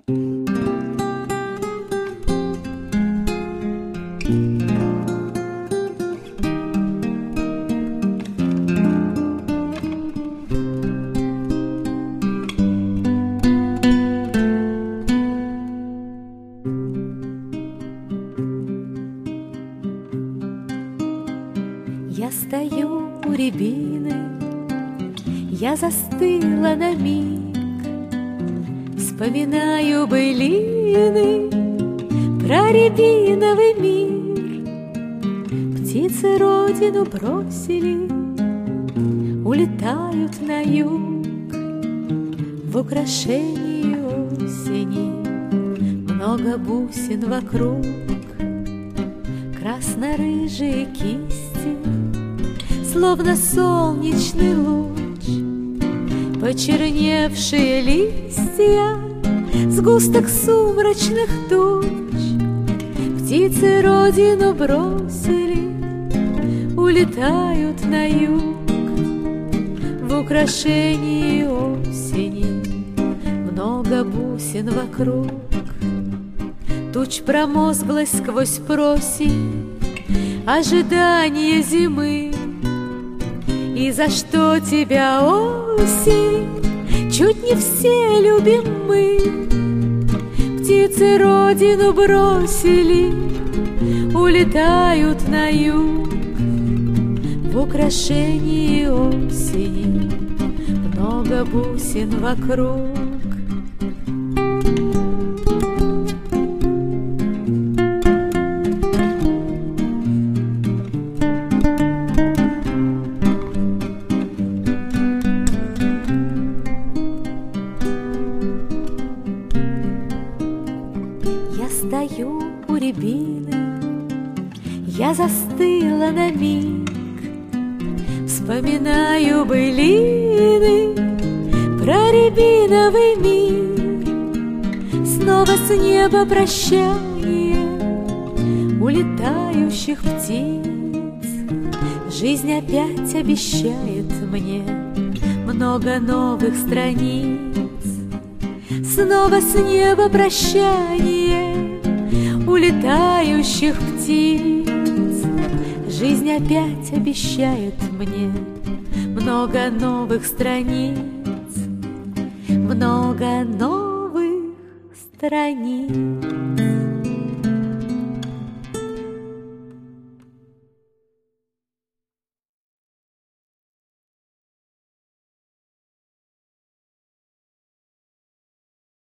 Я стою у рябины, я застыла на миг, вспоминаю былины про рябиновый мир. Птицы родину бросили, улетают на юг, в украшении осени много бусин вокруг, красно-рыжие кисти, словно солнечный луч, почерневшие листья, сгусток сумрачных туч. Птицы родину бросили, улетают на юг, в украшении осени много бусин вокруг. Туч промозглась сквозь просень, ожидание зимы. И за что тебя, осень, чуть не все любим мы. Птицы родину бросили, улетают на юг, в украшении осени много бусин вокруг. Я стою у рябины, я застыла на миг, вспоминаю былины про рябиновый мир. Снова с неба прощание улетающих птиц. Жизнь опять обещает мне много новых страниц. Снова с неба прощание улетающих птиц. Жизнь опять обещает мне много новых страниц, много новых страниц.